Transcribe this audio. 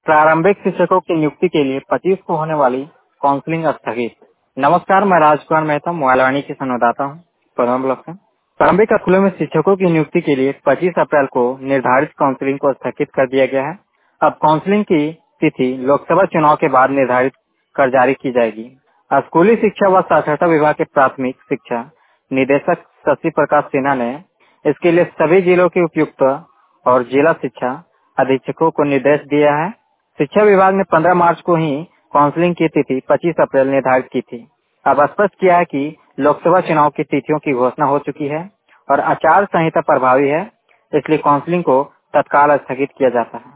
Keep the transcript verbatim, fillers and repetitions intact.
प्रारंभिक शिक्षकों की नियुक्ति के लिए पच्चीस को होने वाली काउंसलिंग स्थगित। नमस्कार, मैं राजकुमार मेहता मोबाइलवाणी की संवाददाता हूँ पनवेल ब्लॉक से। प्रारंभिक स्कूलों में शिक्षकों की नियुक्ति के लिए पच्चीस अप्रैल को निर्धारित काउंसलिंग को स्थगित कर दिया गया है। अब काउंसलिंग की तिथि लोकसभा चुनाव के बाद निर्धारित कर जारी की जाएगी। स्कूली शिक्षा व साक्षरता विभाग के प्राथमिक शिक्षा निदेशक शशि प्रकाश सिन्हा ने इसके लिए सभी जिलों के उपायुक्त और जिला शिक्षा अधीक्षकों को निर्देश दिया है। शिक्षा विभाग ने पंद्रह मार्च को ही काउंसलिंग की तिथि पच्चीस अप्रैल निर्धारित की थी। अब स्पष्ट किया है कि लोकसभा चुनाव की तिथियों की घोषणा हो चुकी है और आचार संहिता प्रभावी है, इसलिए काउंसलिंग को तत्काल स्थगित किया जाता है।